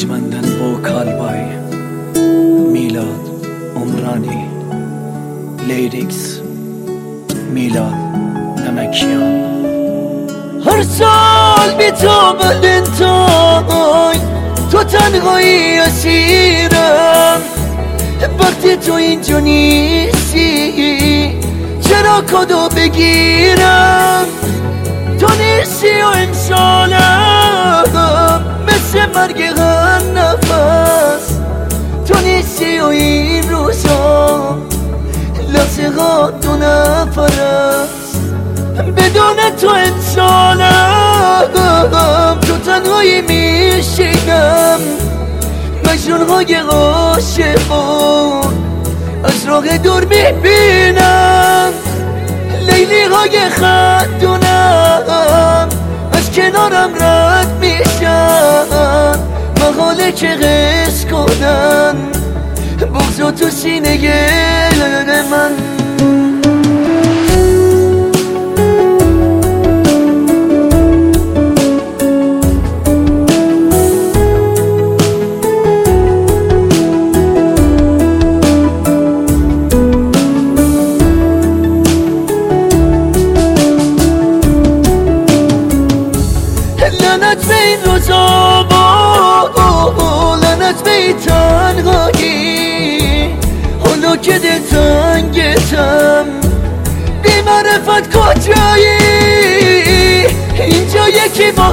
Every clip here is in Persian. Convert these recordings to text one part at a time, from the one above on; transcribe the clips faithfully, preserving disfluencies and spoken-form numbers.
ارجمندن وکال بای میلاد عمرانی، لیریکس میلاد نمکیان. هر سال بی تو بلنتای تو تنهایی اسیرم، وقتی تو اینجا نیستی چرا کدو بگیرم؟ تو نیستی و امسالم مثل مرگ هر نفس، تو نیستی و این روزا لحظه ها دو نفر است. بدون تو انسانم تو تنهایی میشینم، مجنون های عاشقان از راه دور میبینم، لیلی های خندونم از کنارم رد میشن، محاله که قصد کنن بغض تو سینه من. لعنت به این روزا با لعنت به این تنهایی، حالا که دل تنگتم بی معرفت کجایی؟ اینجا یکی با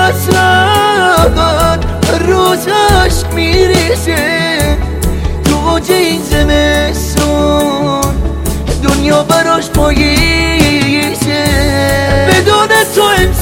غصرت روز عشق میریزه، تو اوج این زمستون دنیا براش پاییزه. بدون تو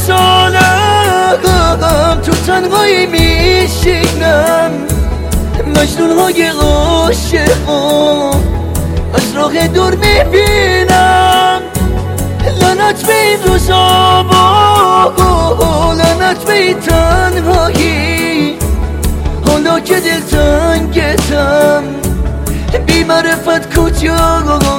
امسالم تو تنهایی میشینم، مجنون های عاشقان از راه دور میبینم. لعنت به این روزا با لعنت به این تنهایی، حالا که دل تنگتم بی معرفت کجا